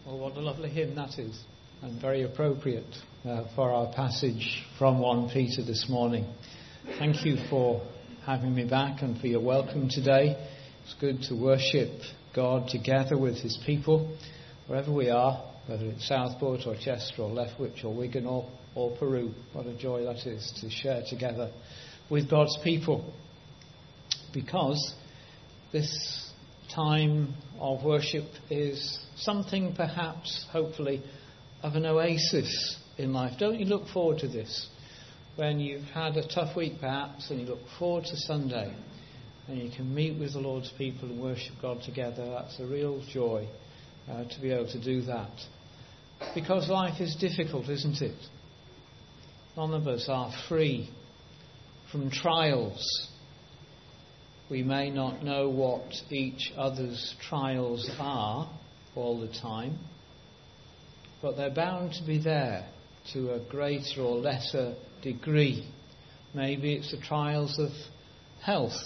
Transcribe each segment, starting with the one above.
Well, what a lovely hymn that is, and very appropriate for our passage from 1 Peter this morning. Thank you for having me back and for your welcome today. It's good to worship God together with his people, wherever we are, whether it's Southport or Chester or Lethbridge or Wigan or Peru. What a joy that is to share together with God's people, because this time of worship is something perhaps, hopefully, of an oasis in life. Don't you look forward to this? When you've had a tough week perhaps and you look forward to Sunday and you can meet with the Lord's people and worship God together, that's a real joy to be able to do that. Because life is difficult, isn't it? None of us are free from trials. We may not know what each other's trials are all the time, but they're bound to be there to a greater or lesser degree. Maybe it's the trials of health,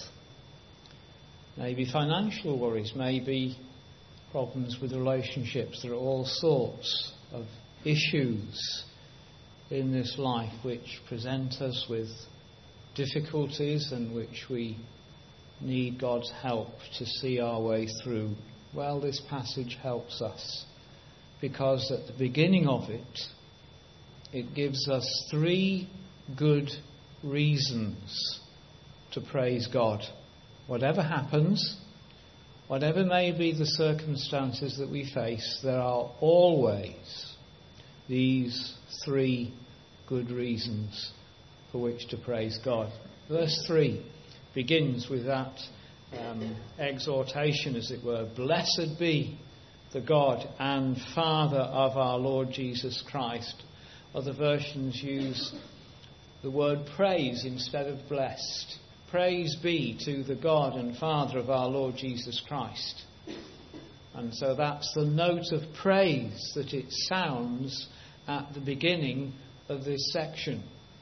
maybe financial worries, maybe problems with relationships. There are all sorts of issues in this life which present us with difficulties and which we need God's help to see our way through. Well, this passage helps us, because at the beginning of it, it gives us 3 good reasons to praise God. Whatever happens, whatever may be the circumstances that we face, there are always these 3 good reasons for which to praise God. Verse 3 begins with that exhortation, as it were. Blessed be the God and Father of our Lord Jesus Christ. Other versions use the word praise instead of blessed. Praise be to the God and Father of our Lord Jesus Christ. And so that's the note of praise that it sounds at the beginning of this section.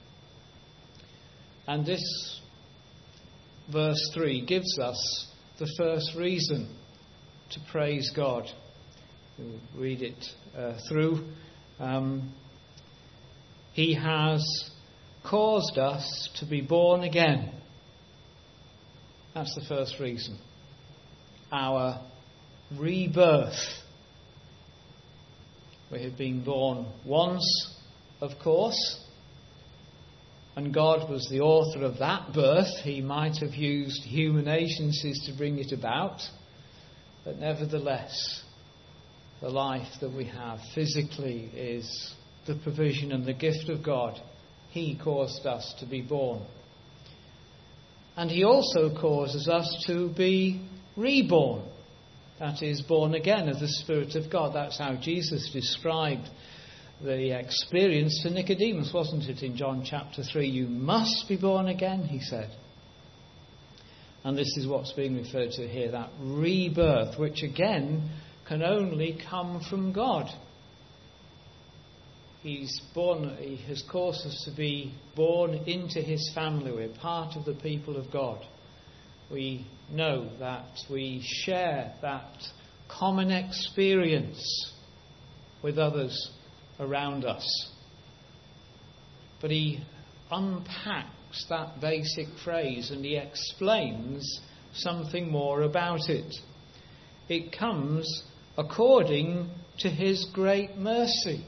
And this verse 3 gives us the first reason to praise God. We'll read it through. He has caused us to be born again. That's the first reason. Our rebirth. We have been born once, of course, and God was the author of that birth. He might have used human agencies to bring it about, but nevertheless, the life that we have physically is the provision and the gift of God. He caused us to be born. And he also causes us to be reborn. That is, born again of the Spirit of God. That's how Jesus described the experience to Nicodemus, wasn't it, in John chapter 3? You must be born again, he said. And this is what's being referred to here, that rebirth, which again can only come from God. He has caused us to be born into his family. We're part of the people of God. We know that we share that common experience with others around us. But he unpacks that basic phrase and he explains something more about it. It comes according to his great mercy.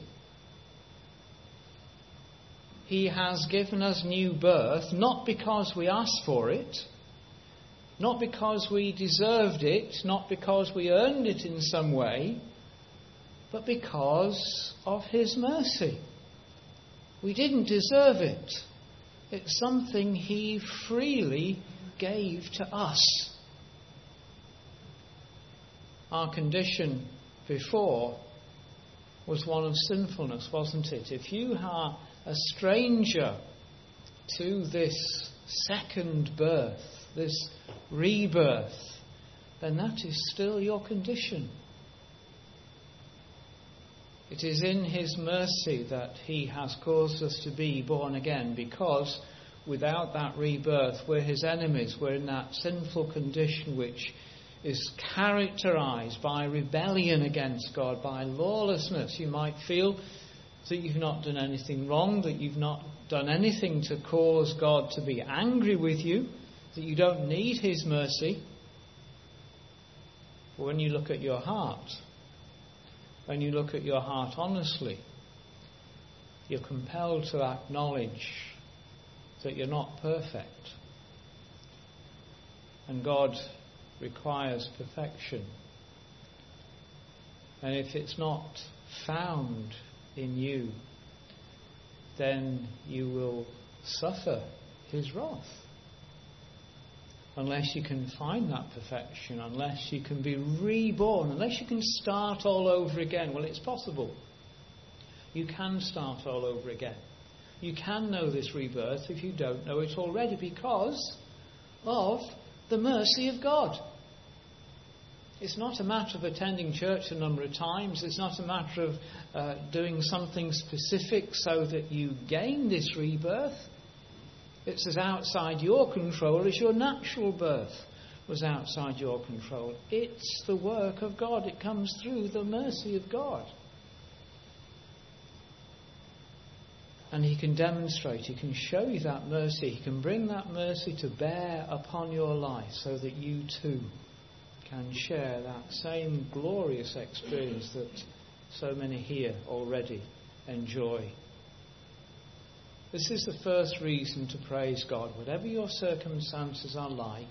He has given us new birth, not because we asked for it, not because we deserved it, not because we earned it in some way, but because of his mercy. We didn't deserve it. It's something he freely gave to us. Our condition before was one of sinfulness, wasn't it? If you are a stranger to this second birth, this rebirth, then that is still your condition. It is in his mercy that he has caused us to be born again, because without that rebirth we're his enemies. We're in that sinful condition which is characterized by rebellion against God, by lawlessness. You might feel that you've not done anything wrong, that you've not done anything to cause God to be angry with you, that you don't need His mercy. But when you look at your heart, when you look at your heart honestly, you're compelled to acknowledge that you're not perfect. And God requires perfection. And if it's not found in you, then you will suffer His wrath. Unless you can find that perfection, unless you can be reborn, unless you can start all over again. Well, it's possible. You can start all over again. You can know this rebirth if you don't know it already, because of the mercy of God. It's not a matter of attending church a number of times. It's not a matter of doing something specific so that you gain this rebirth. It's as outside your control as your natural birth was outside your control. It's the work of God. It comes through the mercy of God. And He can demonstrate, He can show you that mercy. He can bring that mercy to bear upon your life so that you too can share that same glorious experience that so many here already enjoy. This is the first reason to praise God. Whatever your circumstances are like,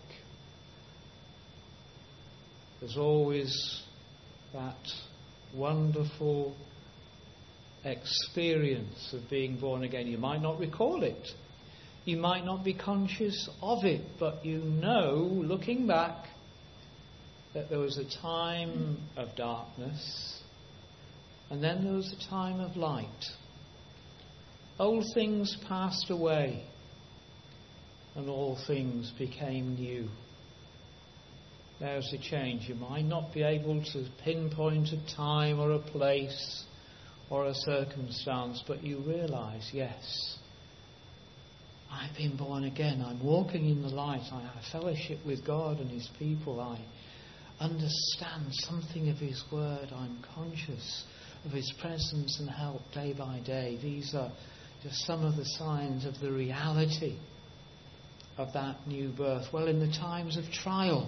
there's always that wonderful experience of being born again. You might not recall it. You might not be conscious of it, but you know, looking back, that there was a time of darkness and then there was a time of light. Old things passed away and all things became new. There's a change. You might not be able to pinpoint a time or a place or a circumstance, but you realise, yes, I've been born again. I'm walking in the light. I have fellowship with God and His people. I understand something of His word. I'm conscious of His presence and help day by day. These are just some of the signs of the reality of that new birth. Well, in the times of trial,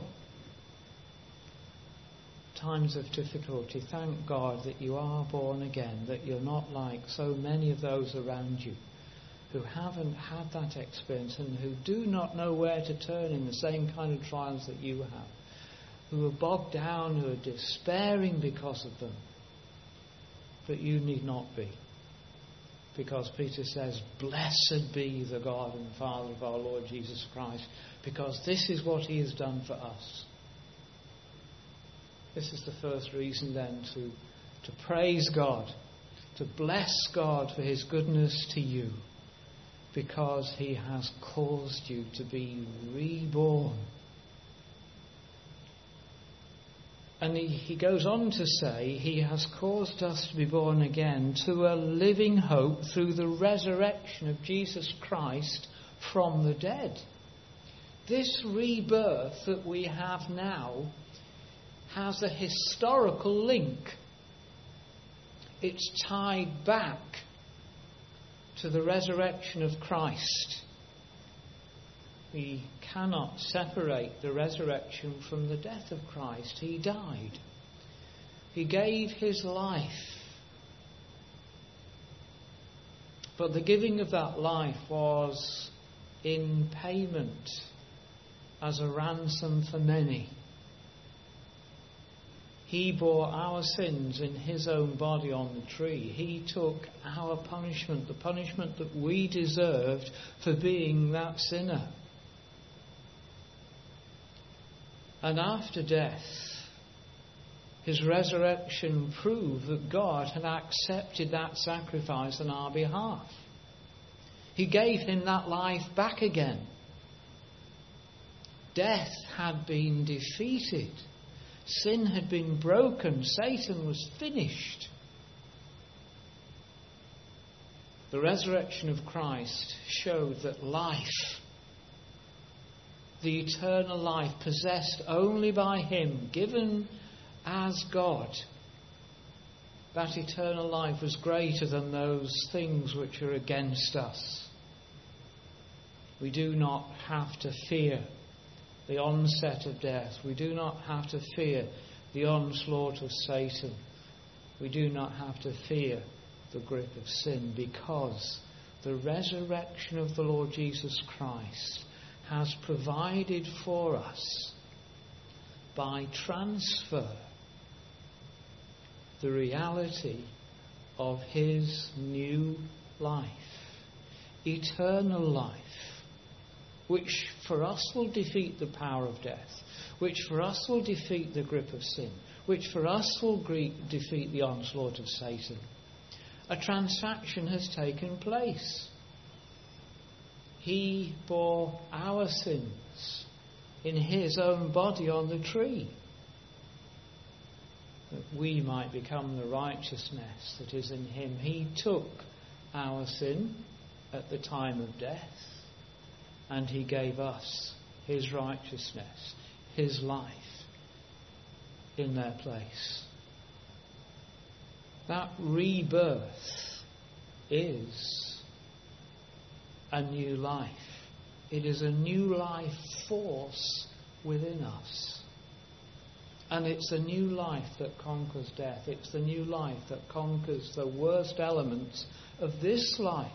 times of difficulty, thank God that you are born again, that you're not like so many of those around you who haven't had that experience and who do not know where to turn in the same kind of trials that you have, who are bogged down, who are despairing because of them. But you need not be. Because Peter says, blessed be the God and Father of our Lord Jesus Christ, because this is what He has done for us. This is the first reason then to praise God, to bless God for His goodness to you, because He has caused you to be reborn. And he goes on to say, He has caused us to be born again to a living hope through the resurrection of Jesus Christ from the dead. This rebirth that we have now has a historical link. It's tied back to the resurrection of Christ. We cannot separate the resurrection from the death of Christ. He died. He gave His life. But the giving of that life was in payment as a ransom for many. He bore our sins in His own body on the tree. He took our punishment, the punishment that we deserved for being that sinner. And after death, His resurrection proved that God had accepted that sacrifice on our behalf. He gave Him that life back again. Death had been defeated. Sin had been broken. Satan was finished. The resurrection of Christ showed that life the eternal life possessed only by him, given as God, that eternal life was greater than those things which are against us. We do not have to fear the onset of death. We do not have to fear the onslaught of Satan. We do not have to fear the grip of sin, because the resurrection of the Lord Jesus Christ has provided for us by transfer the reality of his new life, eternal life, which for us will defeat the power of death, which for us will defeat the grip of sin, which for us will defeat the onslaught of Satan. A transaction has taken place. He bore our sins in his own body on the tree, that we might become the righteousness that is in him. He took our sin at the time of death, and he gave us his righteousness, his life, in their place. That rebirth is a new life. It is a new life force within us. And it's a new life that conquers death. It's the new life that conquers the worst elements of this life.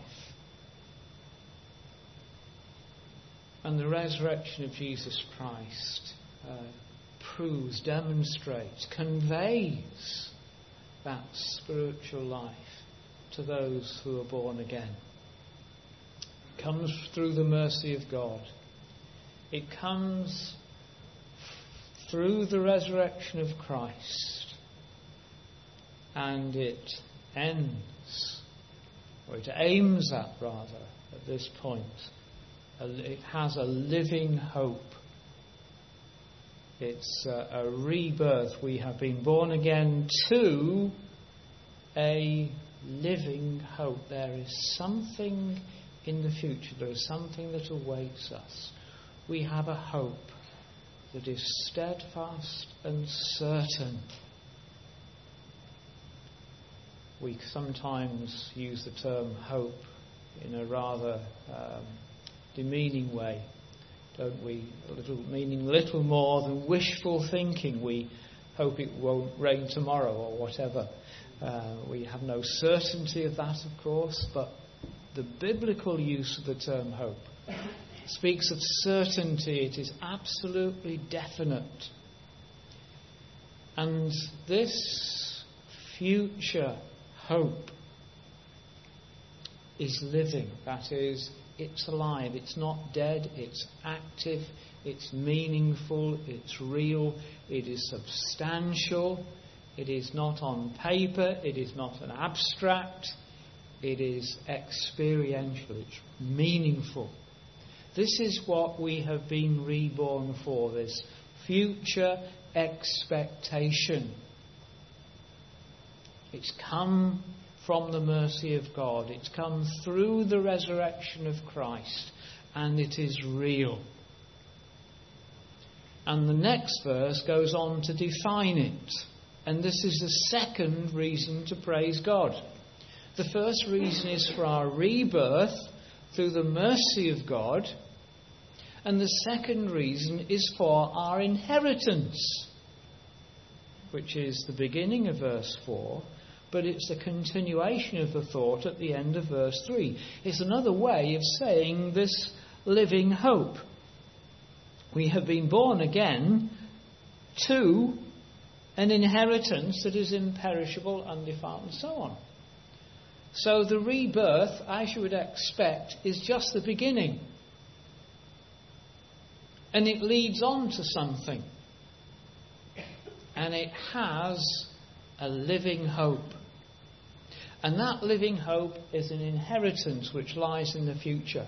And the resurrection of Jesus Christ proves, demonstrates, conveys that spiritual life to those who are born again. It comes through the mercy of God. It comes through the resurrection of Christ. And it ends, or it aims at rather, at this point. It has a living hope. It's a rebirth. We have been born again to a living hope. There is something in the future. There is something that awaits us. We have a hope that is steadfast and certain. We sometimes use the term hope in a rather demeaning way, don't we? Meaning little more than wishful thinking. We hope it won't rain tomorrow or whatever. We have no certainty of that, of course, but the biblical use of the term hope speaks of certainty. It is absolutely definite. And this future hope is living. That is, it's alive. It's not dead. It's active. It's meaningful. It's real. It is substantial. It is not on paper. It is not an abstract. It is experiential. It's meaningful. This is what we have been reborn for, this future expectation. It's come from the mercy of God. It's come through the resurrection of Christ, and it is real. And the next verse goes on to define it. And this is the second reason to praise God. The first reason is for our rebirth through the mercy of God. And the second reason is for our inheritance, which is the beginning of verse 4, but it's a continuation of the thought at the end of verse 3. It's another way of saying this living hope. We have been born again to an inheritance that is imperishable, undefiled, and so on. So the rebirth, as you would expect, is just the beginning. And it leads on to something. And it has a living hope. And that living hope is an inheritance which lies in the future.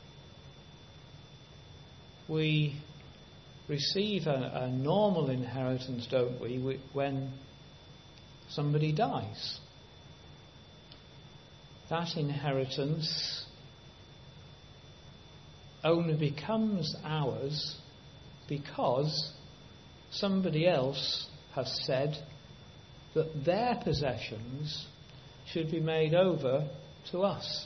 We receive a normal inheritance, don't we, when somebody dies. That inheritance only becomes ours because somebody else has said that their possessions should be made over to us.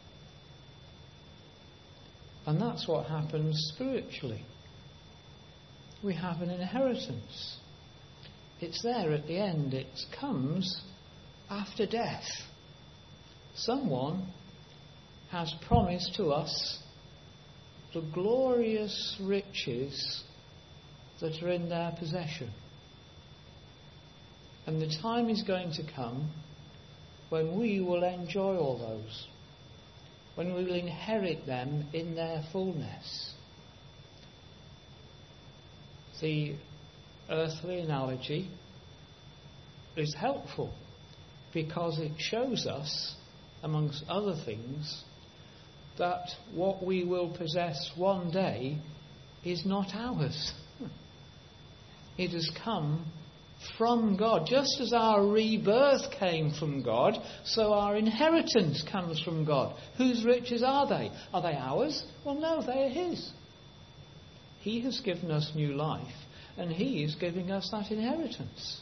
And that's what happens spiritually. We have an inheritance. It's there at the end. It comes after death. Someone has promised to us the glorious riches that are in their possession. And the time is going to come when we will enjoy all those, when we will inherit them in their fullness. The earthly analogy is helpful because it shows us, amongst other things, that what we will possess one day is not ours. It has come from God. Just as our rebirth came from God, so our inheritance comes from God. Whose riches are they? Are they ours? Well, no, they are His. He has given us new life, and He is giving us that inheritance.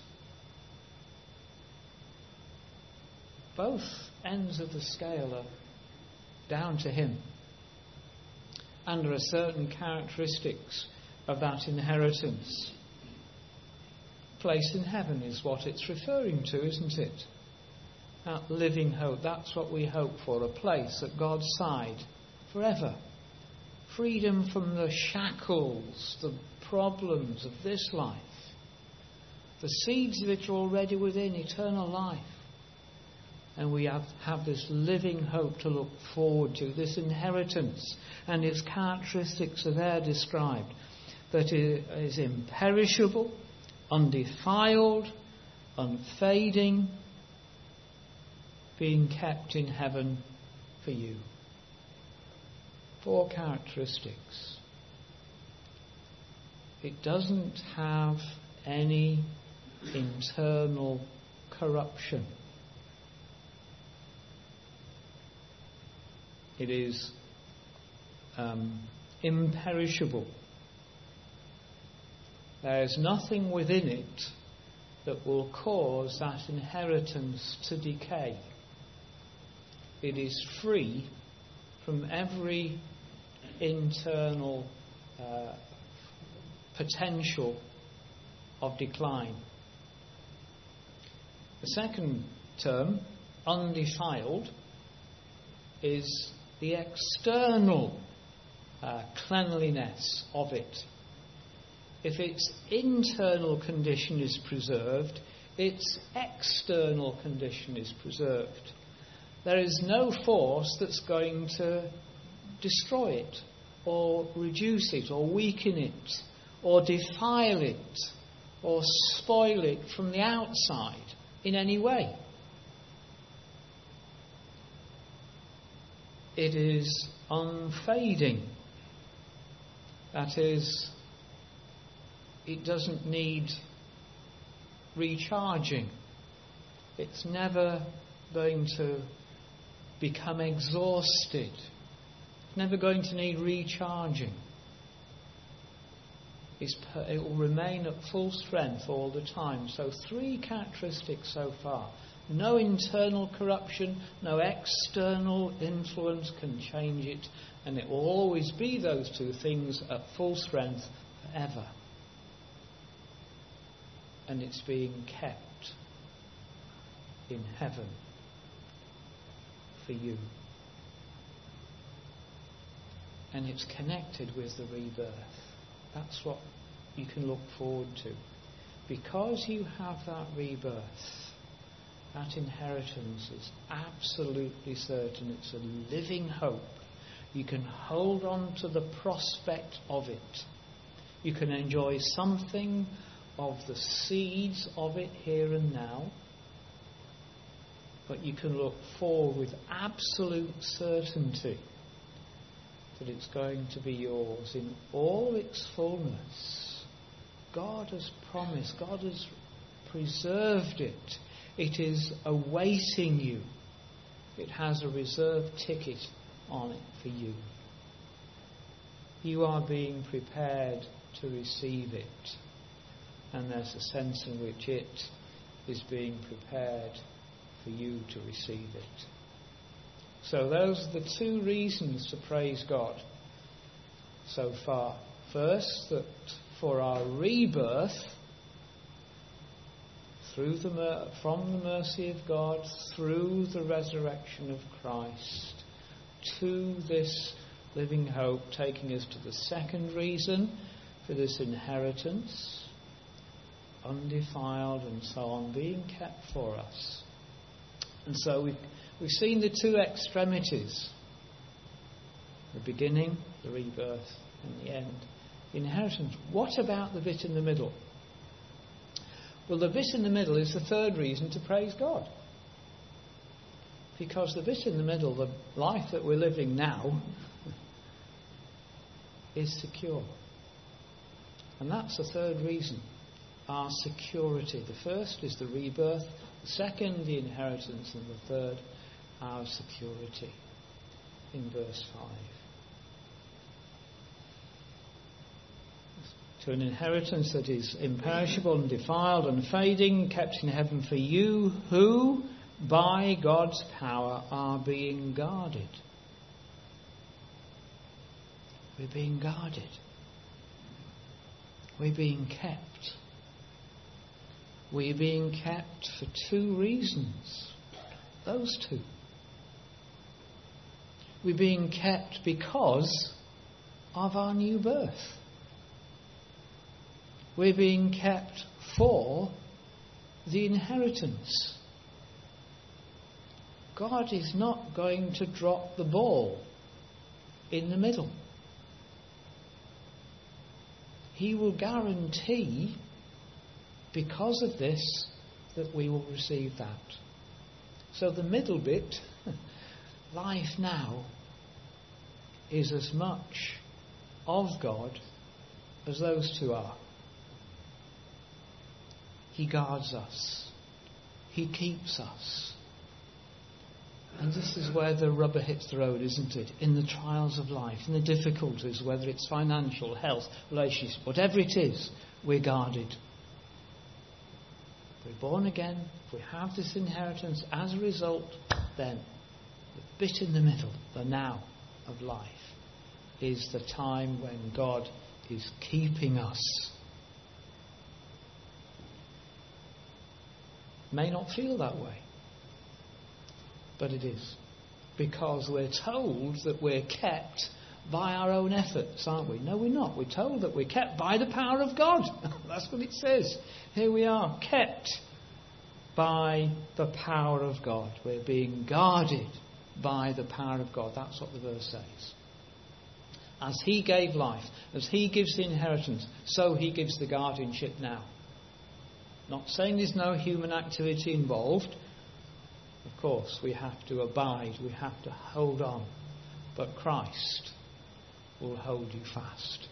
Both ends of the scale are down to Him. And there are certain characteristics of that inheritance. Place in heaven is what it's referring to, isn't it? That living hope, that's what we hope for, a place at God's side forever. Freedom from the shackles, the problems of this life. The seeds of it are already within eternal life. And we have this living hope to look forward to, this inheritance, and its characteristics are there described. That it is imperishable, undefiled, unfading, being kept in heaven for you. 4 characteristics. It doesn't have any internal corruption. It is imperishable. There is nothing within it that will cause that inheritance to decay. It is free from every internal potential of decline. The second term, undefiled, is the external cleanliness of it. If its internal condition is preserved, its external condition is preserved. There is no force that's going to destroy it, or reduce it, or weaken it, or defile it, or spoil it from the outside in any way. It is unfading. That is, it doesn't need recharging. It's never going to become exhausted. It's never going to need recharging. It will remain at full strength all the time. So 3 characteristics so far. No internal corruption, no external influence can change it, and it will always be those 2 things at full strength forever. And it's being kept in heaven for you. And it's connected with the rebirth. That's what you can look forward to. Because you have that rebirth, that inheritance is absolutely certain. It's a living hope. You can hold on to the prospect of it. You can enjoy something of the seeds of it here and now. But you can look forward with absolute certainty that it's going to be yours in all its fullness. God has promised, God has preserved it. It is awaiting you. It has a reserved ticket on it for you. You are being prepared to receive it. And there's a sense in which it is being prepared for you to receive it. So those are the two reasons to praise God so far. First, that for our rebirth, from the mercy of God, through the resurrection of Christ, to this living hope, taking us to the second reason for this inheritance, undefiled and so on, being kept for us. And so we've seen the two extremities, the beginning, the rebirth, and the end, the inheritance. What about the bit in the middle? Well, the bit in the middle is the third reason to praise God. Because the bit in the middle, the life that we're living now, is secure. And that's the third reason, our security. The first is the rebirth, the second, the inheritance, and the third, our security. In verse 5. To an inheritance that is imperishable, undefiled, unfading, kept in heaven for you, who, by God's power, are being guarded. We're being guarded. We're being kept. We're being kept for two reasons. Those two. We're being kept because of our new birth. We're being kept for the inheritance. God is not going to drop the ball in the middle. He will guarantee, because of this, that we will receive that. So the middle bit, life now, is as much of God as those two are. He guards us. He keeps us. And this is where the rubber hits the road, isn't it? In the trials of life, in the difficulties, whether it's financial, health, relationships, whatever it is, we're guarded. We're born again. If we have this inheritance, as a result, then the bit in the middle, the now of life, is the time when God is keeping us. May not feel that way, but it is, because we're told that we're kept by our own efforts, aren't we? No, we're not. We're told that we're kept by the power of God. That's what it says. Here we are, kept by the power of God. We're being guarded by the power of God. That's what the verse says. As He gave life, as He gives the inheritance, so He gives the guardianship now. Not saying there's no human activity involved. Of course, we have to abide, we have to hold on. But Christ will hold you fast.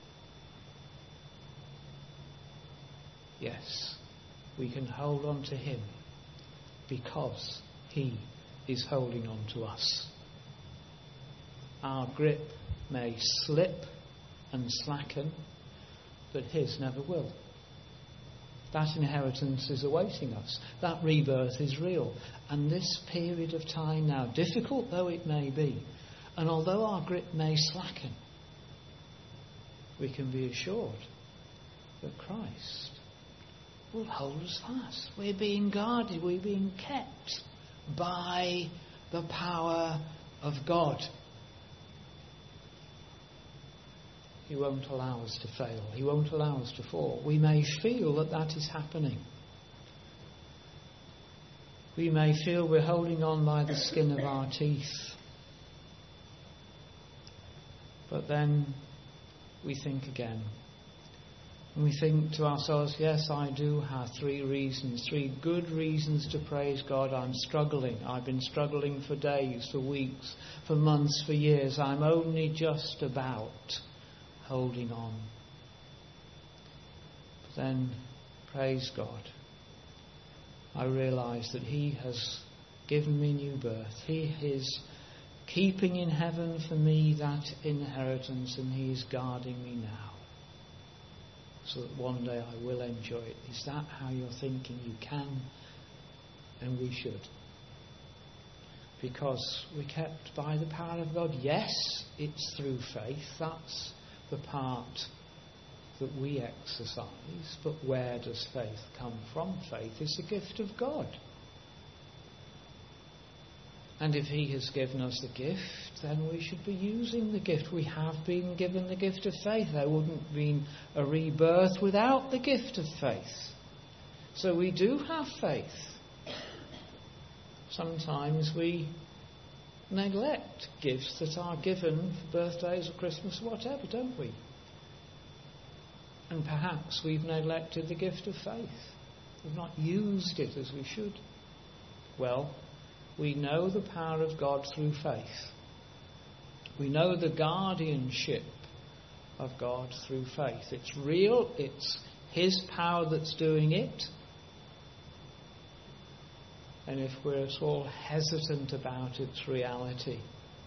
Yes, we can hold on to Him because He is holding on to us. Our grip may slip and slacken, but His never will. That inheritance is awaiting us. That rebirth is real. And this period of time now, difficult though it may be, and although our grip may slacken, we can be assured that Christ will hold us fast. We're being guarded, we're being kept by the power of God. He won't allow us to fail. He won't allow us to fall. We may feel that that is happening. We may feel we're holding on by the skin of our teeth. But then we think again. And we think to ourselves, yes, I do have three good reasons to praise God. I'm struggling. I've been struggling for days, for weeks, for months, for years. I'm only just about holding on. But then, praise God, I realise that He has given me new birth. He is keeping in heaven for me that inheritance, and He is guarding me now. so that one day I will enjoy it. Is that how you're thinking? You can, and we should. Because we're kept by the power of God. Yes, it's through faith. That's the part that we exercise. But where does faith come from? Faith is a gift of God. And if He has given us the gift, then we should be using the gift. We have been given the gift of faith. There wouldn't have been a rebirth without the gift of faith. So we do have faith. Sometimes we neglect gifts that are given for birthdays or Christmas or whatever, don't we? And perhaps we've neglected the gift of faith. We've not used it as we should. Well, we know the power of God through faith. We know the guardianship of God through faith. It's real. It's His power that's doing it. And if we're at all hesitant about its reality,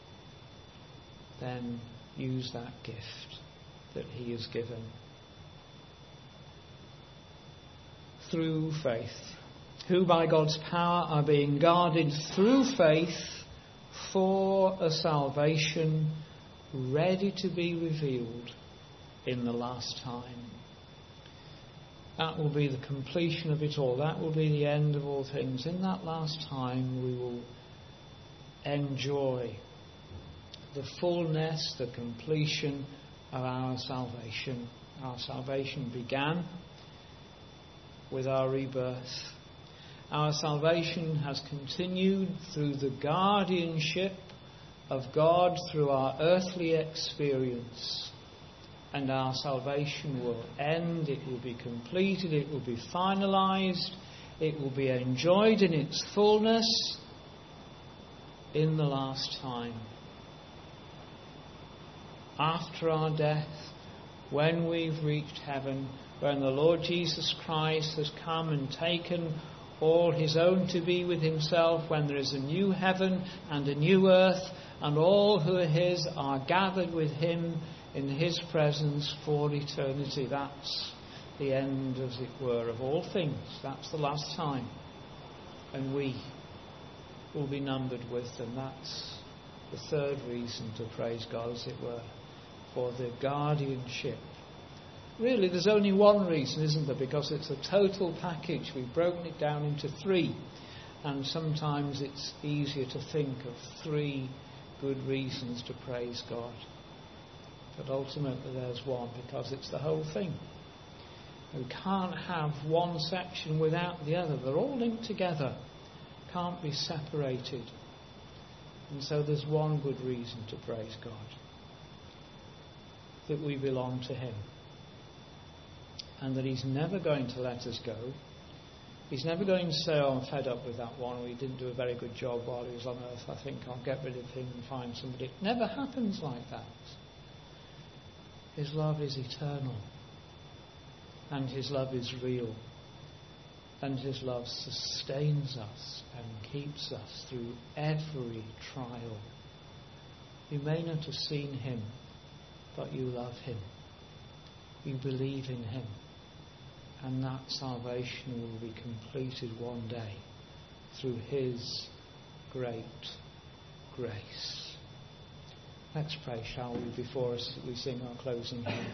then use that gift that He has given. Through faith. Who by God's power are being guarded through faith for a salvation ready to be revealed in the last time. That will be the completion of it all. That will be the end of all things. In that last time we will enjoy the fullness, the completion of our salvation. Our salvation began with our rebirth. Our salvation has continued through the guardianship of God through our earthly experience. And our salvation will end, it will be completed, it will be finalised, it will be enjoyed in its fullness in the last time. After our death, when we've reached heaven, when the Lord Jesus Christ has come and taken all His own to be with Himself, when there is a new heaven and a new earth, and all who are His are gathered with Him in His presence for eternity. That's the end, as it were, of all things. That's the last time. And we will be numbered with them. That's the third reason to praise God, as it were, for the guardianship. Really, there's only one reason, isn't there? Because it's a total package. We've broken it down into three. And sometimes it's easier to think of three good reasons to praise God. But ultimately there's one, because it's the whole thing. We can't have one section without the other. They're all linked together. Can't be separated. And so there's one good reason to praise God. That we belong to Him. And that He's never going to let us go. He's never going to say, oh, I'm fed up with that one, or he didn't do a very good job while he was on earth, I think I'll get rid of him and find somebody. It never happens like that. His love is eternal. And His love is real. And His love sustains us and keeps us through every trial. You may not have seen Him, but you love Him. You believe in Him. And that salvation will be completed one day through His great grace. Let's pray, shall we, before we sing our closing hymn.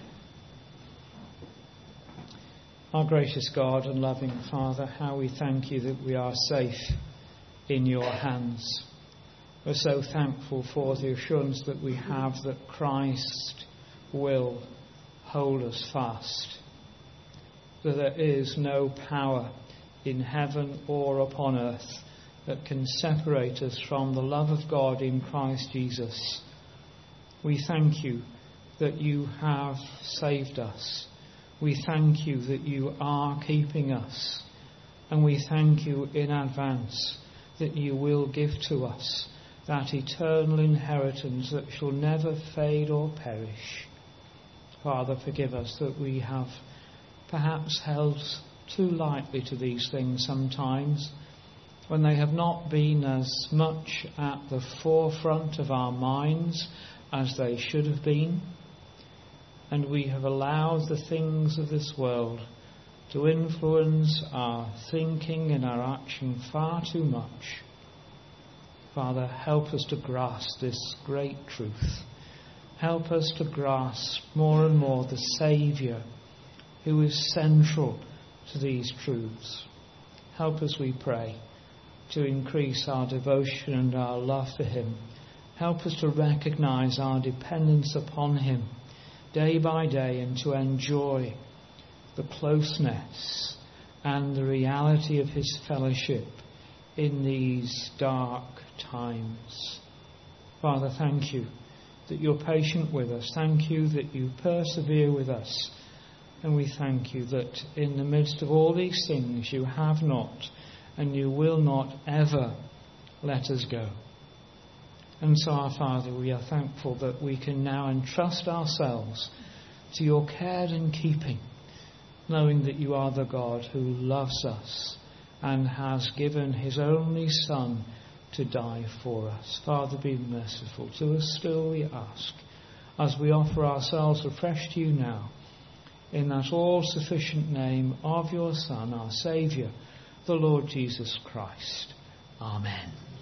Our gracious God and loving Father, how we thank You that we are safe in Your hands. We're so thankful for the assurance that we have that Christ will hold us fast. That there is no power in heaven or upon earth that can separate us from the love of God in Christ Jesus. We thank You that You have saved us. We thank You that You are keeping us. And we thank You in advance that You will give to us that eternal inheritance that shall never fade or perish. Father, forgive us that we have perhaps held too lightly to these things sometimes, when they have not been as much at the forefront of our minds as they should have been. and we have allowed the things of this world to influence our thinking and our action far too much. Father, help us to grasp this great truth. Help us to grasp more and more the Saviour who is central to these truths. Help us, we pray, to increase our devotion and our love for him. Help us to recognise our dependence upon him day by day and to enjoy the closeness and the reality of his fellowship in these dark times. Father, thank you that you're patient with us. Thank you that you persevere with us. And we thank you that in the midst of all these things you have not and you will not ever let us go. And so, our Father, we are thankful that we can now entrust ourselves to your care and keeping, knowing that you are the God who loves us and has given his only Son to die for us. Father, be merciful to us still, we ask, as we offer ourselves afresh to you now, in that all-sufficient name of your Son, our Saviour, the Lord Jesus Christ. Amen.